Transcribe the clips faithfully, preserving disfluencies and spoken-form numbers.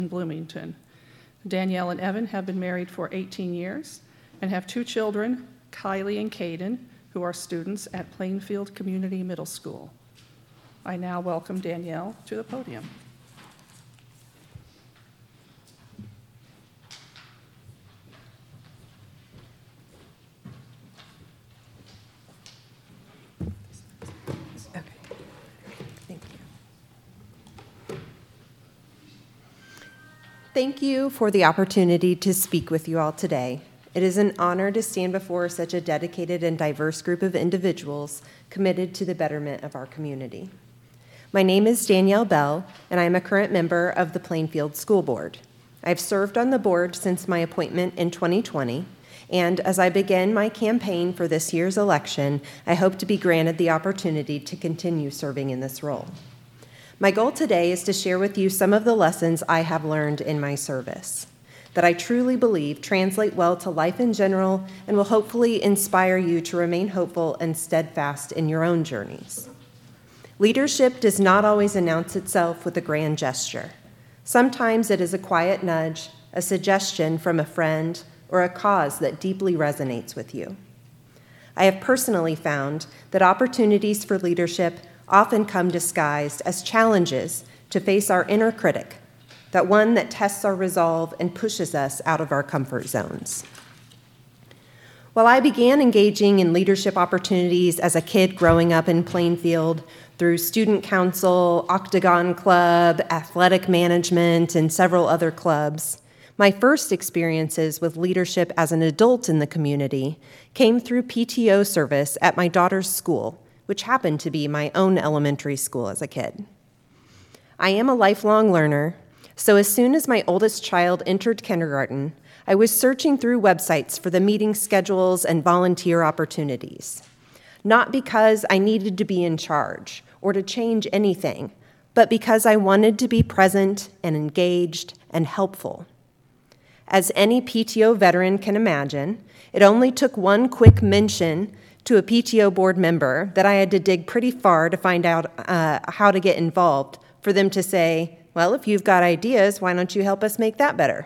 in Bloomington. Danielle and Evan have been married for eighteen years and have two children, Kylie and Caden, who are students at Plainfield Community Middle School. I now welcome Danielle to the podium. Thank you for the opportunity to speak with you all today. It is an honor to stand before such a dedicated and diverse group of individuals committed to the betterment of our community. My name is Danielle Bell, and I am a current member of the Plainfield School Board. I've served on the board since my appointment in twenty twenty, and as I begin my campaign for this year's election, I hope to be granted the opportunity to continue serving in this role. My goal today is to share with you some of the lessons I have learned in my service that I truly believe translate well to life in general and will hopefully inspire you to remain hopeful and steadfast in your own journeys. Leadership does not always announce itself with a grand gesture. Sometimes it is a quiet nudge, a suggestion from a friend, or a cause that deeply resonates with you. I have personally found that opportunities for leadership often come disguised as challenges to face our inner critic, that one that tests our resolve and pushes us out of our comfort zones. While I began engaging in leadership opportunities as a kid growing up in Plainfield through student council, Octagon Club, athletic management, and several other clubs, my first experiences with leadership as an adult in the community came through P T O service at my daughter's school, which happened to be my own elementary school as a kid. I am a lifelong learner, so as soon as my oldest child entered kindergarten, I was searching through websites for the meeting schedules and volunteer opportunities. Not because I needed to be in charge or to change anything, but because I wanted to be present and engaged and helpful. As any P T O veteran can imagine, it only took one quick mention to a P T O board member that I had to dig pretty far to find out uh, how to get involved for them to say, well, if you've got ideas, why don't you help us make that better?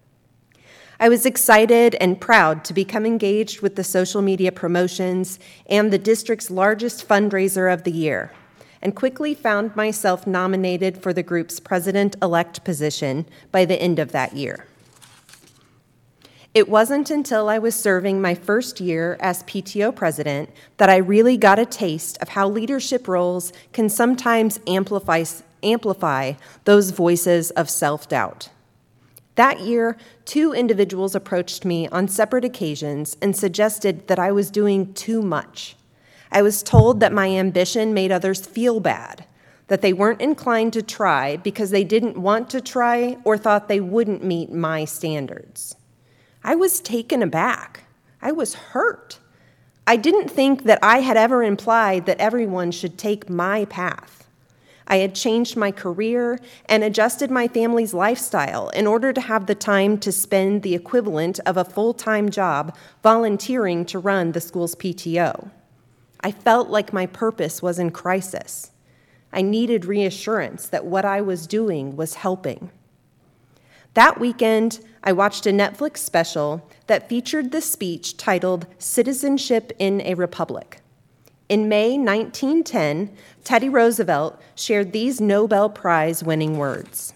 I was excited and proud to become engaged with the social media promotions and the district's largest fundraiser of the year, and quickly found myself nominated for the group's president-elect position by the end of that year. It wasn't until I was serving my first year as P T O president that I really got a taste of how leadership roles can sometimes amplify, amplify those voices of self-doubt. That year, two individuals approached me on separate occasions and suggested that I was doing too much. I was told that my ambition made others feel bad, that they weren't inclined to try because they didn't want to try or thought they wouldn't meet my standards. I was taken aback. I was hurt. I didn't think that I had ever implied that everyone should take my path. I had changed my career and adjusted my family's lifestyle in order to have the time to spend the equivalent of a full-time job volunteering to run the school's P T O. I felt like my purpose was in crisis. I needed reassurance that what I was doing was helping. That weekend, I watched a Netflix special that featured the speech titled Citizenship in a Republic. In May nineteen ten, Teddy Roosevelt shared these Nobel Prize-winning words.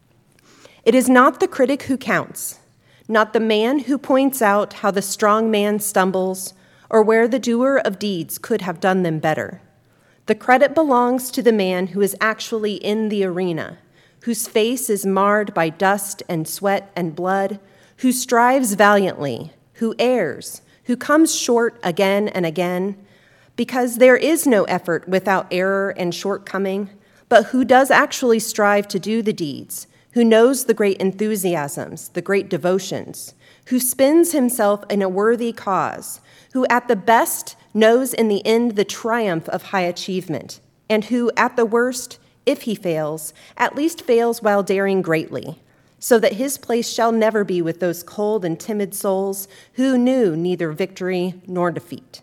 "It is not the critic who counts, not the man who points out how the strong man stumbles or where the doer of deeds could have done them better. The credit belongs to the man who is actually in the arena, whose face is marred by dust and sweat and blood, who strives valiantly, who errs, who comes short again and again, because there is no effort without error and shortcoming, but who does actually strive to do the deeds, who knows the great enthusiasms, the great devotions, who spends himself in a worthy cause, who at the best knows in the end the triumph of high achievement, and who at the worst, if he fails, at least fails while daring greatly, so that his place shall never be with those cold and timid souls who knew neither victory nor defeat."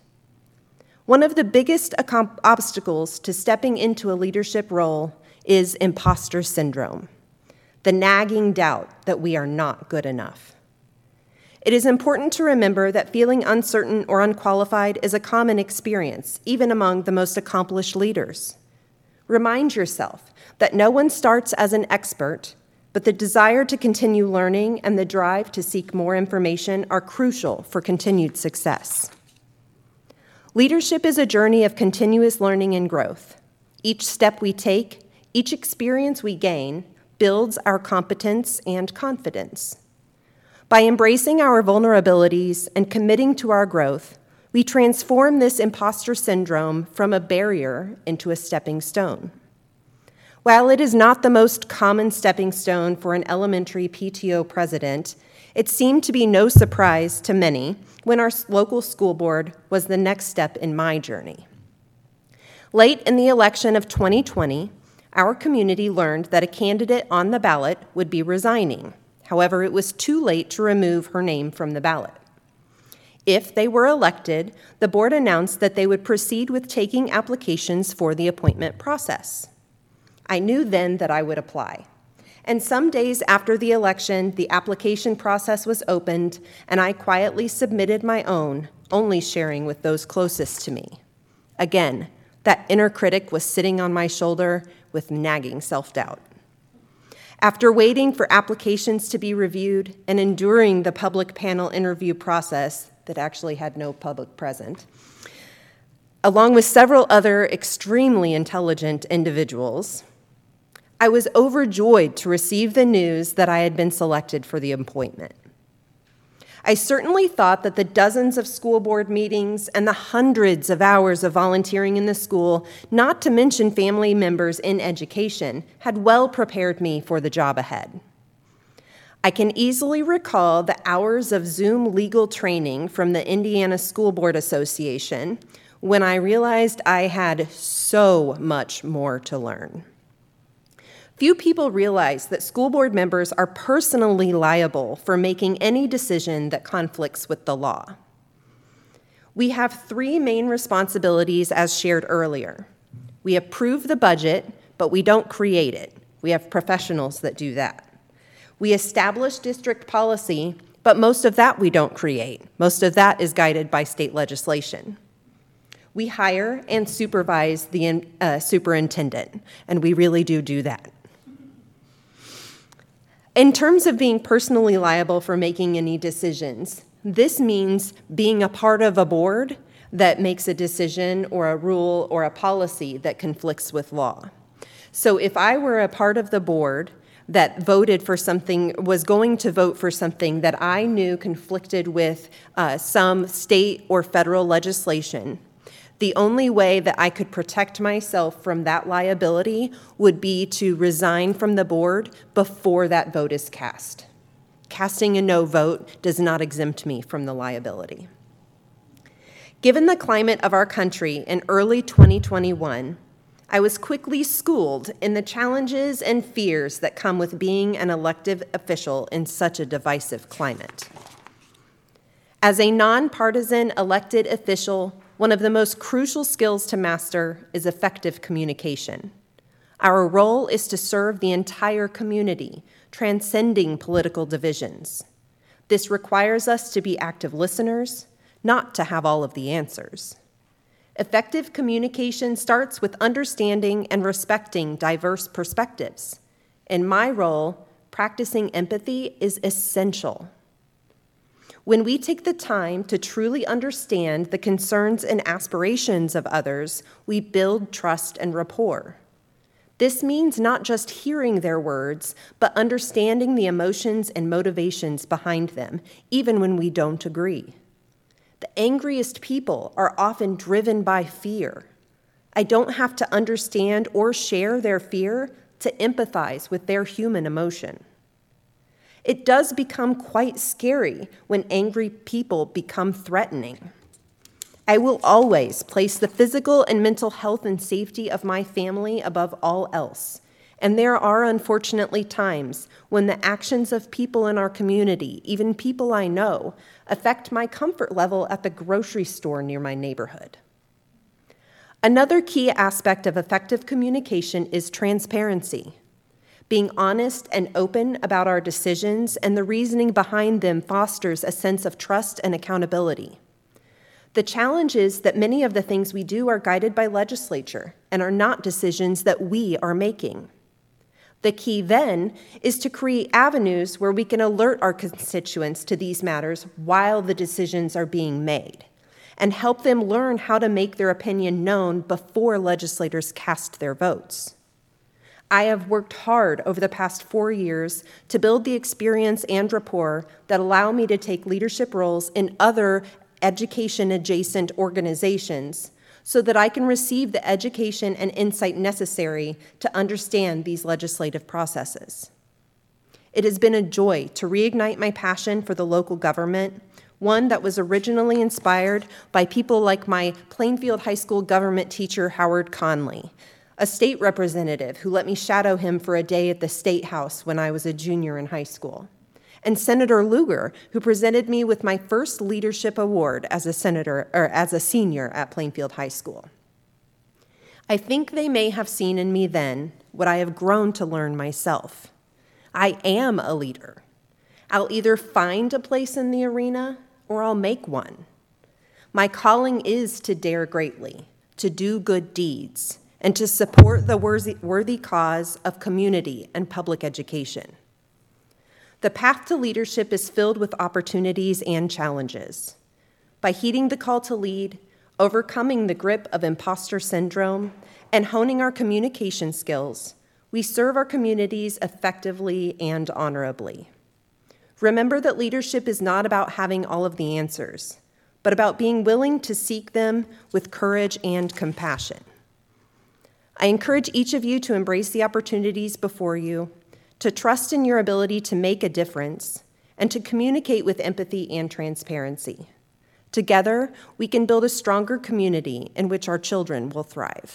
One of the biggest obstacles to stepping into a leadership role is imposter syndrome. the nagging doubt that we are not good enough. It is important to remember that feeling uncertain or unqualified is a common experience, even among the most accomplished leaders. Remind yourself that no one starts as an expert, but the desire to continue learning and the drive to seek more information are crucial for continued success. Leadership is a journey of continuous learning and growth. Each step we take, each experience we gain, builds our competence and confidence. By embracing our vulnerabilities and committing to our growth, we transform this imposter syndrome from a barrier into a stepping stone. While it is not the most common stepping stone for an elementary P T O president, it seemed to be no surprise to many when our local school board was the next step in my journey. Late in the election of twenty twenty, our community learned that a candidate on the ballot would be resigning. However, it was too late to remove her name from the ballot. If they were elected, the board announced that they would proceed with taking applications for the appointment process. I knew then that I would apply. And some days after the election, the application process was opened, and I quietly submitted my own, only sharing with those closest to me. Again, that inner critic was sitting on my shoulder with nagging self-doubt. After waiting for applications to be reviewed and enduring the public panel interview process that actually had no public present, along with several other extremely intelligent individuals, I was overjoyed to receive the news that I had been selected for the appointment. I certainly thought that the dozens of school board meetings and the hundreds of hours of volunteering in the school, not to mention family members in education, had well prepared me for the job ahead. I can easily recall the hours of Zoom legal training from the Indiana School Board Association when I realized I had so much more to learn. Few people realize that school board members are personally liable for making any decision that conflicts with the law. We have three main responsibilities as shared earlier. We approve the budget, but we don't create it. We have professionals that do that. We establish district policy, but most of that we don't create. Most of that is guided by state legislation. We hire and supervise the uh, superintendent, and we really do do that. In terms of being personally liable for making any decisions, this means being a part of a board that makes a decision or a rule or a policy that conflicts with law. So if I were a part of the board that voted for something, was going to vote for something that I knew conflicted with uh, some state or federal legislation, the only way that I could protect myself from that liability would be to resign from the board before that vote is cast. Casting a no vote does not exempt me from the liability. Given the climate of our country in early twenty twenty-one, I was quickly schooled in the challenges and fears that come with being an elected official in such a divisive climate. As a nonpartisan elected official, one of the most crucial skills to master is effective communication. Our role is to serve the entire community, transcending political divisions. This requires us to be active listeners, not to have all of the answers. Effective communication starts with understanding and respecting diverse perspectives. In my role, practicing empathy is essential. When we take the time to truly understand the concerns and aspirations of others, we build trust and rapport. This means not just hearing their words, but understanding the emotions and motivations behind them, even when we don't agree. The angriest people are often driven by fear. I don't have to understand or share their fear to empathize with their human emotion. It does become quite scary when angry people become threatening. I will always place the physical and mental health and safety of my family above all else. And there are unfortunately times when the actions of people in our community, even people I know, affect my comfort level at the grocery store near my neighborhood. Another key aspect of effective communication is transparency. Being honest and open about our decisions and the reasoning behind them fosters a sense of trust and accountability. The challenge is that many of the things we do are guided by legislature and are not decisions that we are making. The key then is to create avenues where we can alert our constituents to these matters while the decisions are being made, and help them learn how to make their opinion known before legislators cast their votes. I have worked hard over the past four years to build the experience and rapport that allow me to take leadership roles in other education-adjacent organizations so that I can receive the education and insight necessary to understand these legislative processes. It has been a joy to reignite my passion for the local government, one that was originally inspired by people like my Plainfield High School government teacher, Howard Conley, a state representative who let me shadow him for a day at the State House when I was a junior in high school, and Senator Lugar, who presented me with my first leadership award as a senator or as a senior at Plainfield High School. I think they may have seen in me then what I have grown to learn myself. I am a leader. I'll either find a place in the arena or I'll make one. My calling is to dare greatly, to do good deeds, and to support the worthy, worthy cause of community and public education. The path to leadership is filled with opportunities and challenges. By heeding the call to lead, overcoming the grip of imposter syndrome, and honing our communication skills, we serve our communities effectively and honorably. Remember that leadership is not about having all of the answers, but about being willing to seek them with courage and compassion. I encourage each of you to embrace the opportunities before you, to trust in your ability to make a difference, and to communicate with empathy and transparency. Together, we can build a stronger community in which our children will thrive.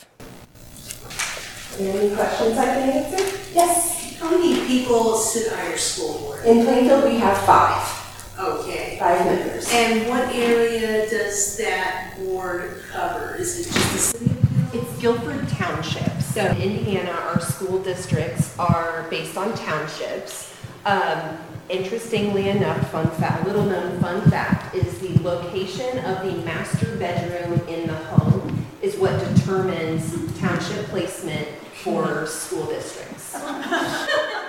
Any questions I can answer? Yes. How many people sit on your school board? In Plainfield, we have five. Okay. Five members. And what area does that board cover? Is it just the city of Guilford? It's Guilford Township. So in Indiana, our school districts are based on townships. Um, interestingly enough, fun fact, little known fun fact, is the location of the master bedroom in the home is what determines township placement for school districts. Uh,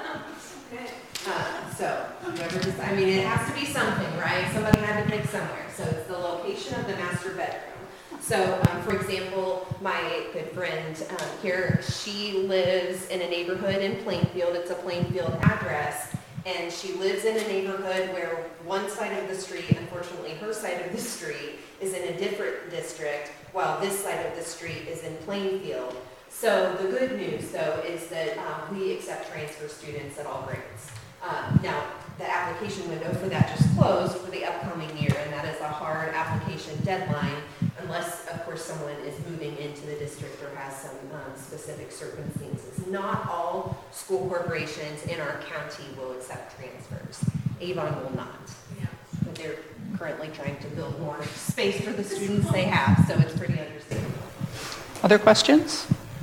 so whoever just, I mean, it has to be something, right? Somebody had to pick somewhere. So it's the location of the master bedroom. So, um, for example, my good friend um, here, she lives in a neighborhood in Plainfield. It's a Plainfield address. And she lives in a neighborhood where one side of the street, unfortunately her side of the street, is in a different district, while this side of the street is in Plainfield. So the good news, though, is that um, we accept transfer students at all grades. Um, now, the application window for that just closed for the upcoming year, and that is a hard application deadline, unless, of course, someone is moving into the district or has some um, specific circumstances. Not all school corporations in our county will accept transfers. Avon will not. Yeah. But they're currently trying to build more space for the students they have, so it's pretty understandable. Other questions?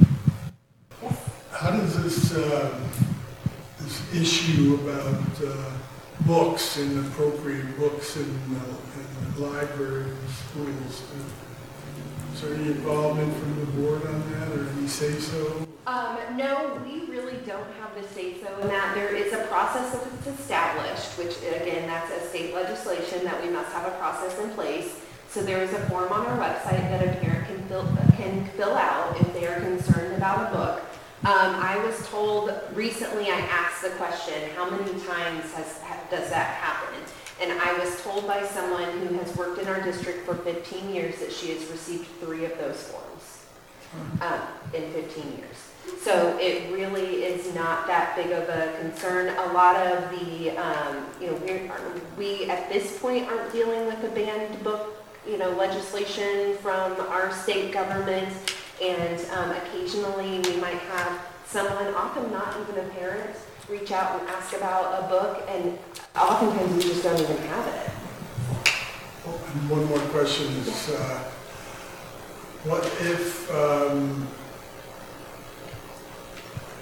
How does this, uh, this issue about uh, books and appropriate books in, uh, in the library and schools, uh, is there any involvement from the board on that, or any say-so? Um, no, we really don't have the say-so in that. There is a process that's established, which, again, that's a state legislation that we must have a process in place. So there is a form on our website that a parent can fill, can fill out if they are concerned about a book. Um, I was told recently, I asked the question, how many times has, ha, does that happen? And I was told by someone who has worked in our district for fifteen years that she has received three of those forms um, in fifteen years. So it really is not that big of a concern. A lot of the, um, you know, we're, we at this point aren't dealing with a banned book, you know, legislation from our state government. And um, occasionally we might have someone, often not even a parent, reach out and ask about a book, and oftentimes we just don't even have it. Oh, and one more question is, uh, what if um,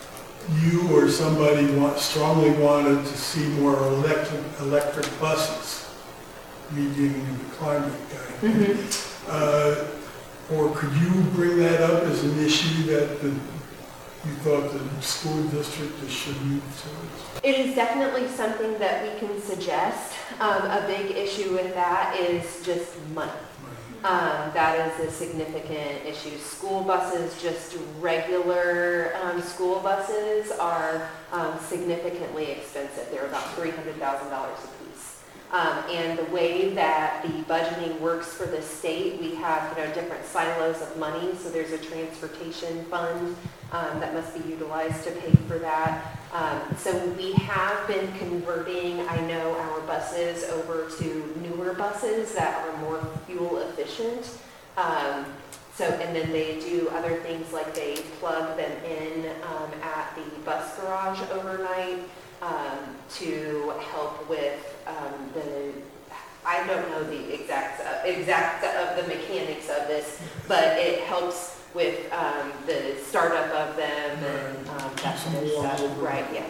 you or somebody want, strongly wanted to see more electric, electric buses, me being the climate guy. Mhm. Uh, Or could you bring that up as an issue that the, you thought the school district should move to? It is definitely something that we can suggest. Um, a big issue with that is just money. Um, that is a significant issue. School buses, just regular um, school buses, are um, significantly expensive. They're about three hundred thousand dollars a piece. Um, and the way that the budgeting works for the state, we have, you know, different silos of money. So there's a transportation fund um, that must be utilized to pay for that. Um, so we have been converting, I know, our buses over to newer buses that are more fuel efficient. Um, so, and then they do other things like they plug them in um, at the bus garage overnight um, to help with um, the, I don't know the exact, uh, exact of the mechanics of this, but it helps with um, the startup of them and um, that kind of stuff. Right, yes.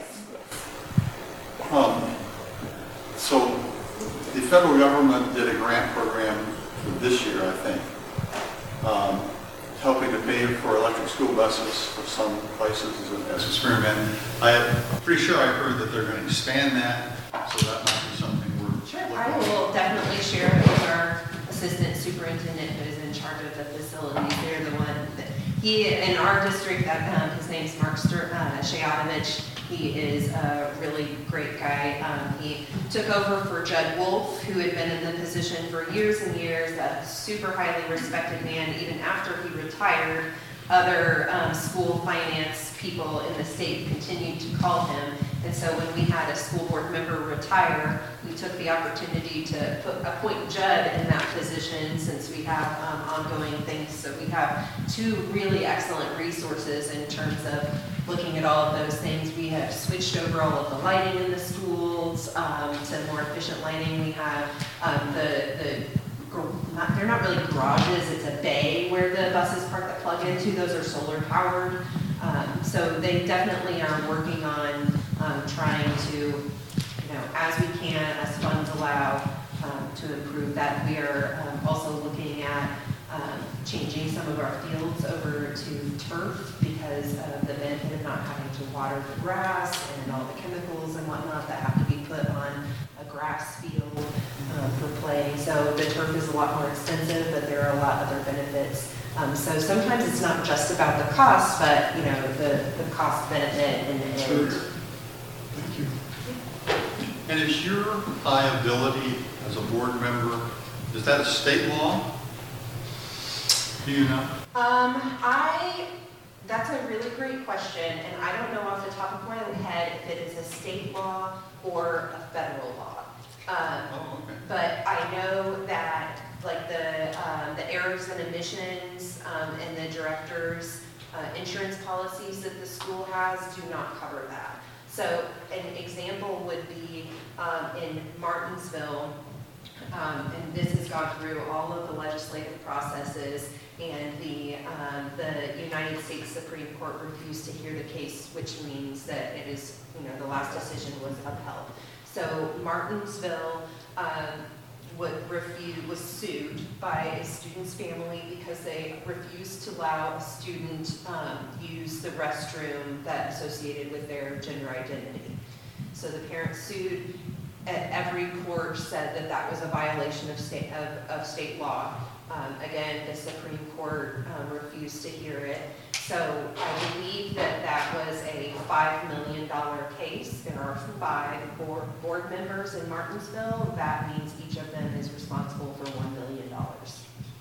Um, so the federal government did a grant program for this year, I think, um, helping to pay for electric school buses for some places as an experiment. I'm pretty sure I heard that they're going to expand that, so that might be something we're Sure, looking I at. will definitely share it with our assistant superintendent who is in charge of the facilities. They're the one that, he, in our district, um, his name's Mark Stur- uh, Shayatovich. He is a really great guy. Um, he took over for Judd Wolf, who had been in the position for years and years, a super highly respected man. Even after he retired, other um, school finance people in the state continued to call him. And so when we had a school board member retire, we took the opportunity to put, appoint Judd in that position since we have um, ongoing things. So we have two really excellent resources in terms of looking at all of those things. We have switched over all of the lighting in the schools um, to more efficient lighting. We have um, the, the not, they're not really garages, it's a bay where the buses park that plug into. Those are solar powered. Um, so they definitely are working on um, trying to, you know, as we can, as funds allow, um, to improve that. We are um, also looking at um, changing some of our fields over to turf because of the benefit of not having to water the grass and all the chemicals and whatnot that have to be put on a grass field uh, for play. So the turf is a lot more expensive, but there are a lot of other benefits. Um, so sometimes it's not just about the cost, but, you know, the, the cost benefit and, and Sure. Thank you. And is your liability as a board member, is that a state law? Do you know? Um, I, that's a really great question, and I don't know off the top of my head if it is a state law or a federal law. Um, Oh, okay. but I know that, like, the, um, the errors and emissions, um, and the director's, uh, insurance policies that the school has do not cover that. So an example would be, um, in Martinsville, um, and this has gone through all of the legislative processes, and the, um, the United States Supreme Court refused to hear the case, which means that it is, you know, the last decision was upheld. So Martinsville um, would refuse, was sued by a student's family because they refused to allow a student um, use the restroom that associated with their gender identity. So the parents sued. At every court said that that was a violation of state of, of state law. Um, again, the Supreme Court um, refused to hear it. So I believe that that was a five million dollar case. There are five board, board members in Martinsville. That means each of them is responsible for one million dollars.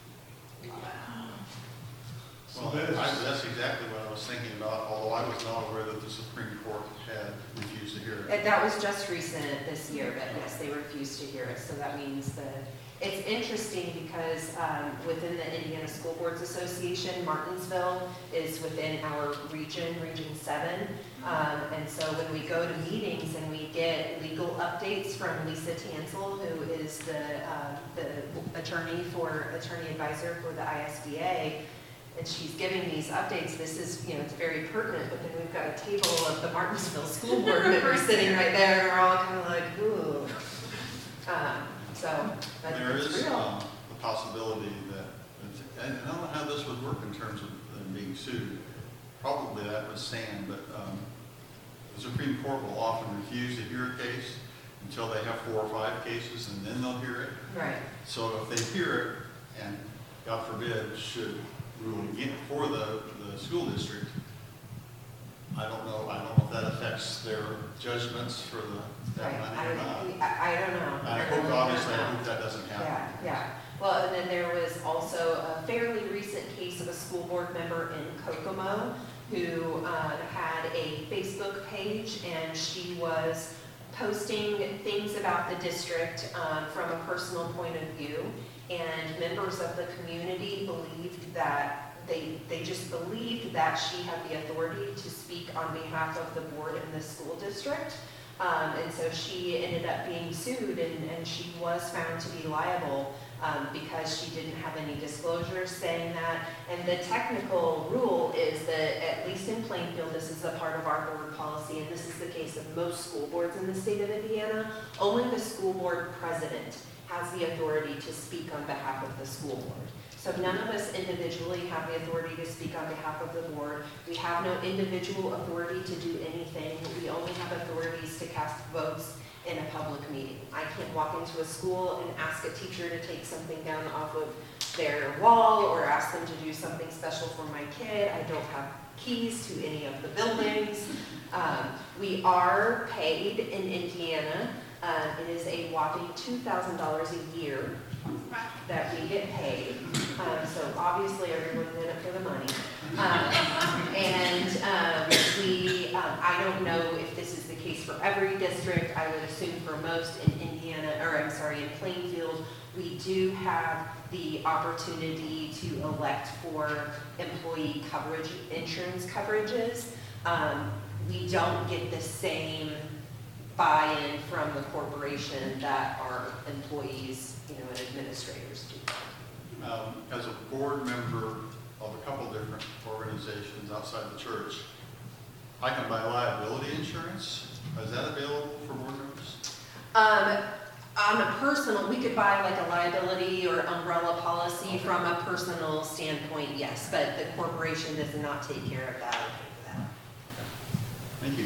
Well, that- I- that's exactly what I was thinking about, although I was not aware that the Supreme Court had refused to hear it. And that was just recent this year, but yes, they refused to hear it. So that means that it's interesting because um, within the Indiana School Boards Association, Martinsville is within our region, Region seven. Um, and so when we go to meetings and we get legal updates from Lisa Tansel, who is the, uh, the attorney for, attorney advisor for the I S D A, and she's giving these updates, this is, you know, it's very pertinent, but then we've got a table of the Martinsville school board members sitting right there, and we're all kind of like, ooh. Um, so, but There it's is real. um, the possibility that, and I don't know how this would work in terms of them being sued. Probably that would stand, but um, the Supreme Court will often refuse to hear a case until they have four or five cases, and then they'll hear it. Right. So if they hear it, and God forbid, should rule again for the, the school district, I don't know, I don't know if that affects their judgments for the, that Right. money or not. I, I don't know. And I I hope, really obviously, don't I know. hope that doesn't happen. Yeah, yeah. Well, and then there was also a fairly recent case of a school board member in Kokomo who uh, had a Facebook page, and she was posting things about the district um, from a personal point of view, and members of the community believed that they, they just believed that she had the authority to speak on behalf of the board in the school district. Um, and so she ended up being sued, and, and she was found to be liable um, because she didn't have any disclosures saying that. And the technical rule is that, at least in Plainfield, this is a part of our board policy, and this is the case of most school boards in the state of Indiana, only the school board president has the authority to speak on behalf of the school board. So none of us individually have the authority to speak on behalf of the board. We have no individual authority to do anything. We only have authorities to cast votes in a public meeting. I can't walk into a school and ask a teacher to take something down off of their wall or ask them to do something special for my kid. I don't have keys to any of the buildings. Um, we are paid in Indiana. Uh, it is a whopping two thousand dollars a year that we get paid. Um, so obviously everyone's in it for the money. Um, and um, we, um, I don't know if this is the case for every district. I would assume for most in Indiana, or I'm sorry, in Plainfield, we do have the opportunity to elect for employee coverage, insurance coverages. Um, we don't get the same buy-in from the corporation that our employees, you know, and administrators do. Um, As a board member of a couple different organizations outside the church, I can buy liability insurance. Is that available for board members? Um, on a personal, we could buy like a liability or umbrella policy from a personal standpoint, yes, but the corporation does not take care of that. Thank you.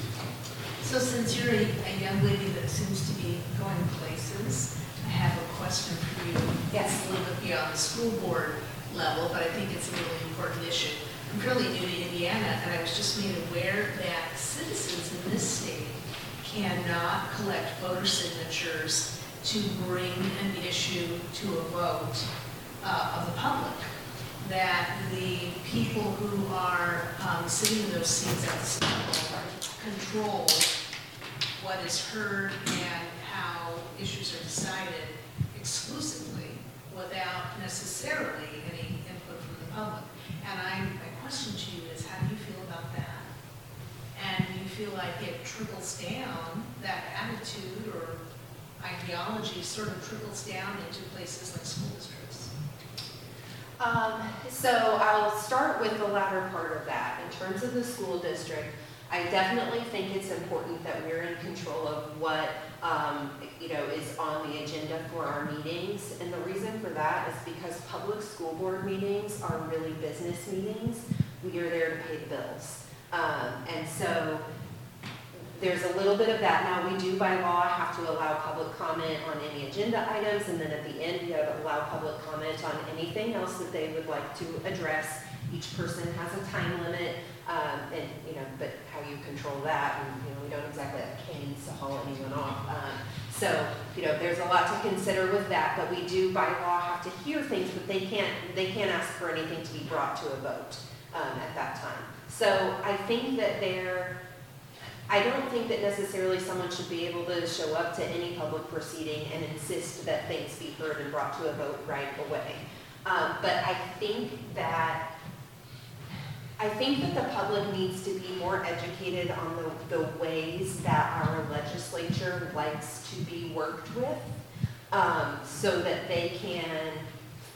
So since you're a, a young lady that seems to be going places, I have a question for you. Yes. It's a little bit beyond the school board level, but I think it's a really important issue. I'm fairly new to Indiana, and I was just made aware that citizens in this state cannot collect voter signatures to bring an issue to a vote uh, of the public. That the people who are um, sitting in those seats at the state level control what is heard and how issues are decided exclusively without necessarily any input from the public. And I, my question to you is, how do you feel about that? And do you feel like it trickles down, that attitude or ideology sort of trickles down into places like school districts? Um, so I'll start with the latter part of that. In terms of the school district, I definitely think it's important that we're in control of what, um, you know, is on the agenda for our meetings. And the reason for that is because public school board meetings are really business meetings. We are there to pay the bills. Um, and so there's a little bit of that. Now, we do by law have to allow public comment on any agenda items, and then at the end, we have to allow public comment on anything else that they would like to address. Each person has a time limit, um, and, you know, but how you control that, and, you know, we don't exactly have canes to haul anyone off. Um, so, you know, there's a lot to consider with that, but we do by law have to hear things, but they can't, they can't ask for anything to be brought to a vote um, at that time. So I think that there, I don't think that necessarily someone should be able to show up to any public proceeding and insist that things be heard and brought to a vote right away. Um, but I think that I think that the public needs to be more educated on the, the ways that our legislature likes to be worked with, um, so that they can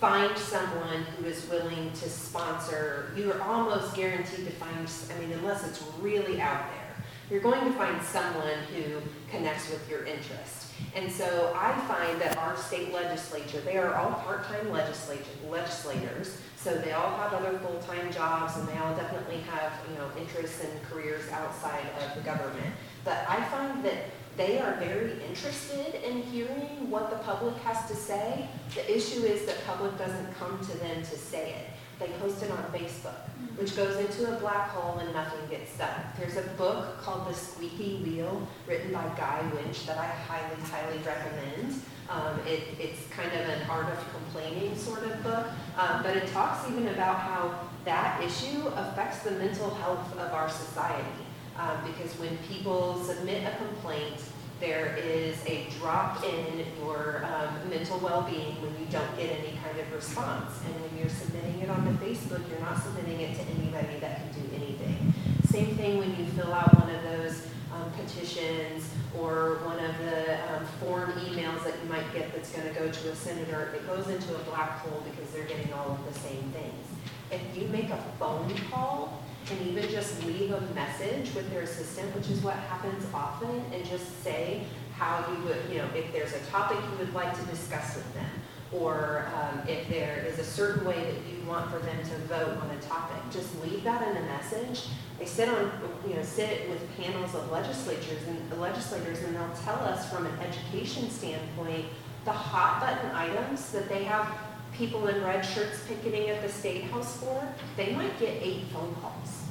find someone who is willing to sponsor, you are almost guaranteed to find, I mean, unless it's really out there, you're going to find someone who connects with your interest. And so I find that our state legislature, they are all part-time legislature, legislators, so they all have other full-time jobs, and they all definitely have, you know, interests and careers outside of the government. But I find that they are very interested in hearing what the public has to say. The issue is that public doesn't come to them to say it. They post it on Facebook, which goes into a black hole and nothing gets done. There's a book called The Squeaky Wheel, written by Guy Winch, that I highly, highly recommend. Um, it, it's kind of an art of complaining sort of book, um, but it talks even about how that issue affects the mental health of our society. Um, because when people submit a complaint, there is a drop in your um, mental well-being when you don't get any kind of response. And when you're submitting it onto Facebook, you're not submitting it to anybody that can do anything. Same thing when you fill out one of those um, petitions or one of the um, form emails that you might get that's going to go to a senator. It goes into a black hole because they're getting all of the same things. If you make a phone call and even just leave a message with their assistant, which is what happens often, and just say how you would, you know, if there's a topic you would like to discuss with them, or um, if there is a certain way that you want for them to vote on a topic, just leave that in a message. They sit on, you know, sit with panels of legislators and legislators, and they'll tell us from an education standpoint the hot button items that they have people in red shirts picketing at the State House for. They might get eight phone calls.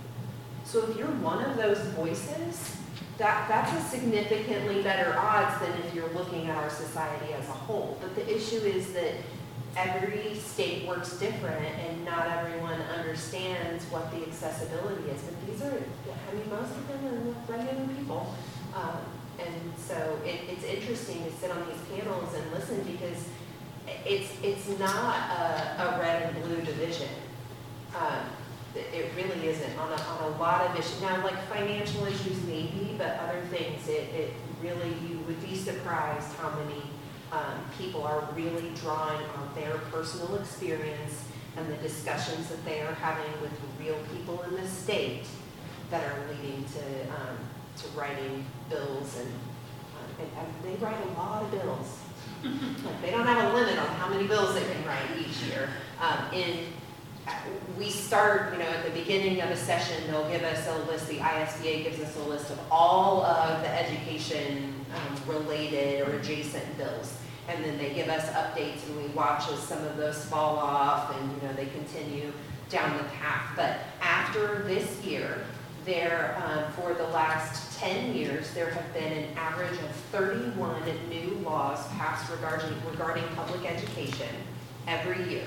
So if you're one of those voices, that, that's a significantly better odds than if you're looking at our society as a whole. But the issue is that every state works different, and not everyone understands what the accessibility is. But these are, I mean, most of them are regular people. Um, and so it, it's interesting to sit on these panels and listen, because it's, it's not a, a red and blue division. Um, It really isn't on a, on a lot of issues. Now, like financial issues maybe, but other things, it, it really, you would be surprised how many um, people are really drawing on their personal experience and the discussions that they are having with real people in the state that are leading to, um, to writing bills. And, uh, and, and they write a lot of bills. Like, they don't have a limit on how many bills they can write each year. Um, in We start, you know, at the beginning of a session, they'll give us a list, the I S B A gives us a list of all of the education um, related or adjacent bills. And then they give us updates, and we watch as some of those fall off, and, you know, they continue down the path. But after this year, there, um, for the last ten years, there have been an average of thirty-one new laws passed regarding, regarding public education every year.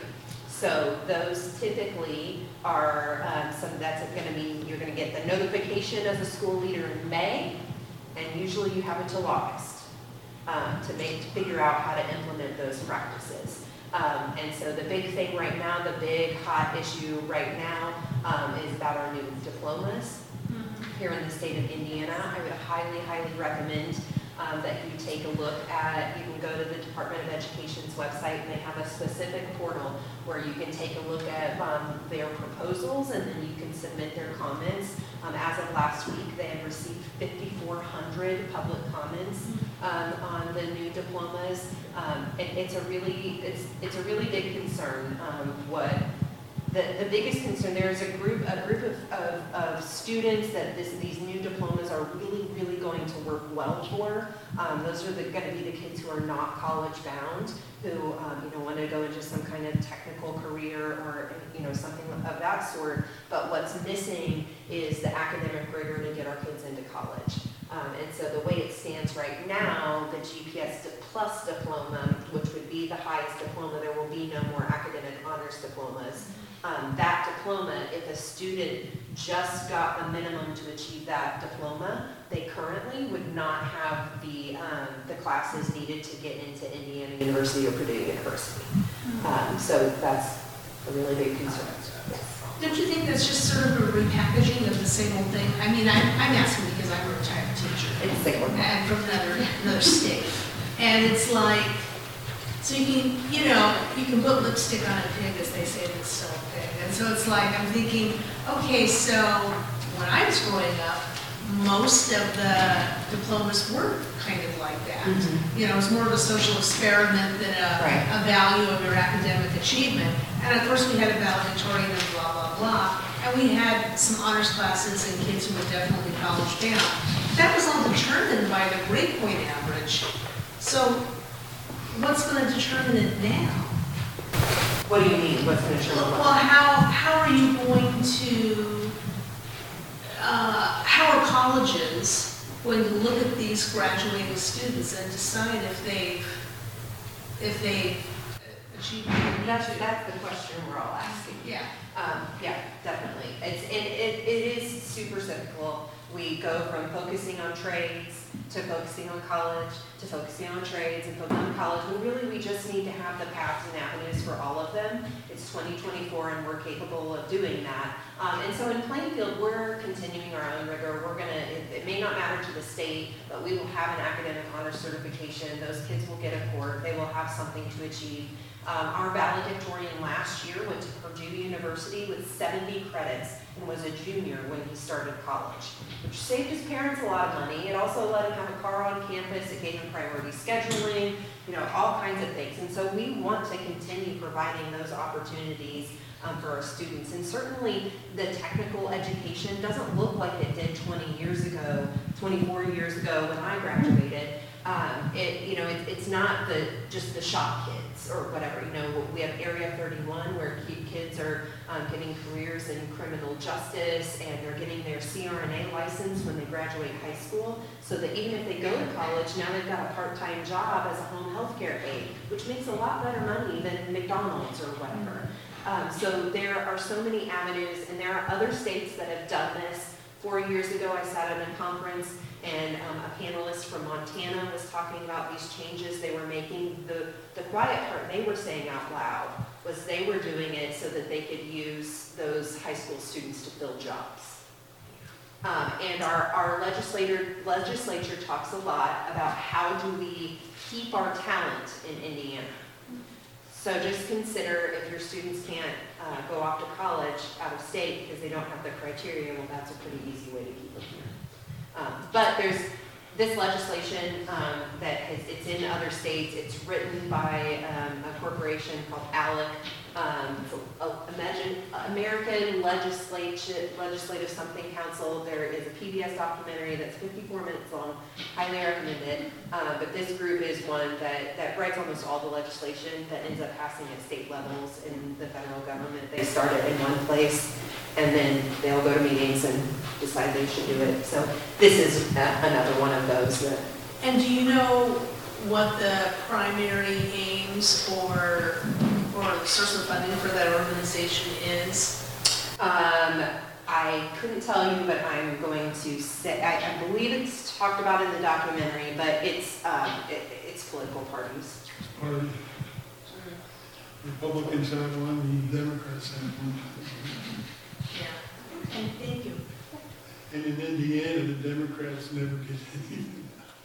So those typically are um, some, that's going to mean you're going to get the notification as a school leader in May, and usually you have until August um, to make, to figure out how to implement those practices. Um, and so the big thing right now, the big hot issue right now um, is about our new diplomas mm-hmm. here in the state of Indiana. I would highly, highly recommend Um, that you take a look at. You can go to the Department of Education's website, and they have a specific portal where you can take a look at um, their proposals, and then you can submit their comments. Um, as of last week, they had received fifty-four hundred public comments um, on the new diplomas. Um, it, it's a really, it's it's a really big concern. Um, what The, the biggest concern, there is a group, a group of, of, of students that this, these new diplomas are really, really going to work well for. Um, those are going to be the kids who are not college bound, who um, you know, want to go into some kind of technical career or, you know, something of that sort. But what's missing is the academic rigor to get our kids into college. Um, and so the way it stands right now, the G P S Plus diploma, which would be the highest diploma, there will be no more academic honors diplomas. Um, that diploma, if a student just got the minimum to achieve that diploma, they currently would not have the, um, the classes needed to get into Indiana University or Purdue University. Um, so that's a really big concern. Don't you think that's just sort of a repackaging of the same old thing? I mean, I, I'm asking because I'm a retired teacher. It's the same one. And from another, another state. And it's like, So you can, you know, you can put lipstick on a pig, as they say, and it's still a pig. And so it's like, I'm thinking, okay, so when I was growing up, most of the diplomas were kind of like that. You know, it was more of a social experiment than a, Right. a value of your academic achievement. And of course, we had a valedictorian and blah, blah, blah. And we had some honors classes and kids who were definitely college bound. That was all determined by the grade point average. So what's going to determine it now? What do you mean, what's going to determine Well, what? how, how are you going to, uh, how are colleges going to look at these graduating students and decide if they, if they achieved what they need That's, to? that's the question we're all asking. Yeah. Um, yeah, definitely. It's, it, it, it is super cyclical. We go from focusing on trades to focusing on college to focusing on trades and focusing on college. When really we just need to have the paths and avenues for all of them. It's twenty twenty-four and we're capable of doing that. Um, and so in Plainfield, we're continuing our own rigor. We're gonna, it, it may not matter to the state, but we will have an academic honors certification. Those kids will get a court. They will have something to achieve. Um, our valedictorian last year went to Purdue University with seventy credits and was a junior when he started college, which saved his parents a lot of money. It also let him have a car on campus. It gave him priority scheduling, you know, all kinds of things. And so we want to continue providing those opportunities um, for our students. And certainly the technical education doesn't look like it did twenty years ago, twenty-four years ago when I graduated. Um, it, you know, it, it's not the just the shop kids or whatever. You know, we have Area thirty-one where kids are um, getting careers in criminal justice and they're getting their C R N A license when they graduate high school, so that even if they go to college, now they've got a part-time job as a home health care aide, which makes a lot better money than McDonald's or whatever. Um, so there are so many avenues, and there are other states that have done this. Four years ago, I sat at a conference and um, a panelist from Montana was talking about these changes they were making. The, the quiet part they were saying out loud was they were doing it so that they could use those high school students to fill jobs. Um, and our, our legislator, legislature talks a lot about how do we keep our talent in Indiana. So just consider if your students can't uh, go off to college out of state because they don't have the criteria, well, that's a pretty easy way to keep them here. Um, but there's this legislation um, that has, it's in other states. It's written by um, a corporation called ALEC, um, uh, Imagine, American Legislative, Legislative Something Council. There is a P B S documentary that's fifty-four minutes long. Highly recommend it. Uh, but this group is one that, that writes almost all the legislation that ends up passing at state levels in the federal government. They start it in one place, and then they'll go to meetings and decide they should do it. So this is a, another one of those that. And do you know what the primary aims or, or the source of funding for that organization is? Um, I couldn't tell you, but I'm going to say, I, I believe it's talked about in the documentary, but it's, um, it, it's political parties. Party. Republicans have one, the Democrats have one. Yeah. Okay, thank you. And in Indiana, the Democrats never get anything.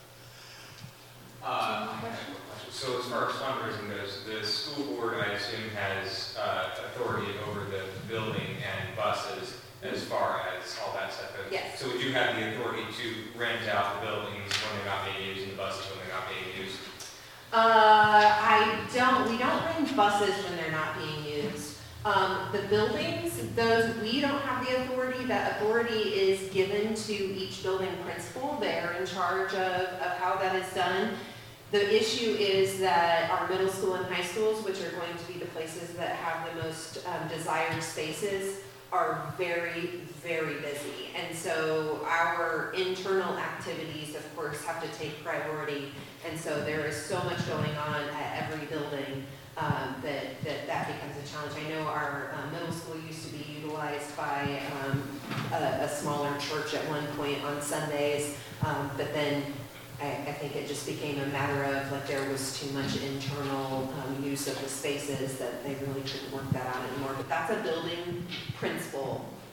Uh, So as far as fundraising goes, the school board, I assume, has uh, authority over the building and buses as far as all that stuff goes? Yes. So would you have the authority to rent out the buildings when they're not being used and the buses when they're not being used? Uh, I don't, we don't rent buses when they're not being used. Um, the buildings, those, we don't have the authority. That authority is given to each building principal. They're in charge of, of how that is done. The issue is that our middle school and high schools, which are going to be the places that have the most um, desired spaces, are very, very busy. And so our internal activities, of course, have to take priority. And so there is so much going on at every building um, that, that that becomes a challenge. I know our uh, middle school used to be utilized by um, a, a smaller church at one point on Sundays, um, but then I, I think it just became a matter of like there was too much internal um, use of the spaces that they really couldn't work that out anymore. But that's a building principal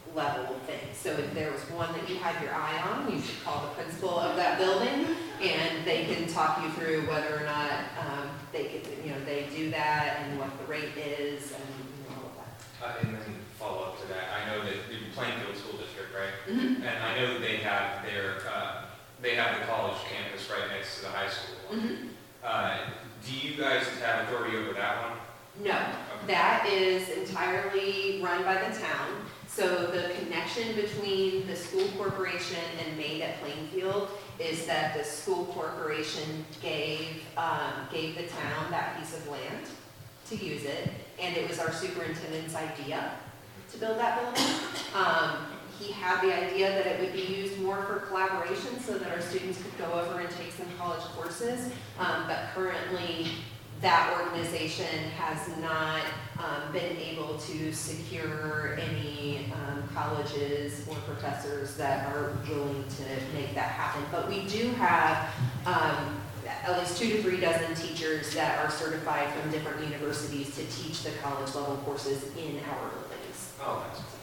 level things. So if there was one that you had your eye on, you should call the principal of that building, and they can talk you through whether or not um, they could, you know, they do that and what the rate is and you know, all of that. Uh, and then follow up to that, I know that the Plainfield School District, right? Mhm. And I know that they have their, uh, they have the college campus right next to the high school one. Mhm. Uh, do you guys have authority over that one? No, that is entirely run by the town. So the connection between the school corporation and Made at Plainfield is that the school corporation gave, um, gave the town that piece of land to use it, and it was our superintendent's idea to build that building. Um, he had the idea that it would be used more for collaboration so that our students could go over and take some college courses, um, but currently that organization has not um, been able to secure any um, colleges or professors that are willing to make that happen. But we do have um, at least two to three dozen teachers that are certified from different universities to teach the college level courses in our buildings. Oh, that's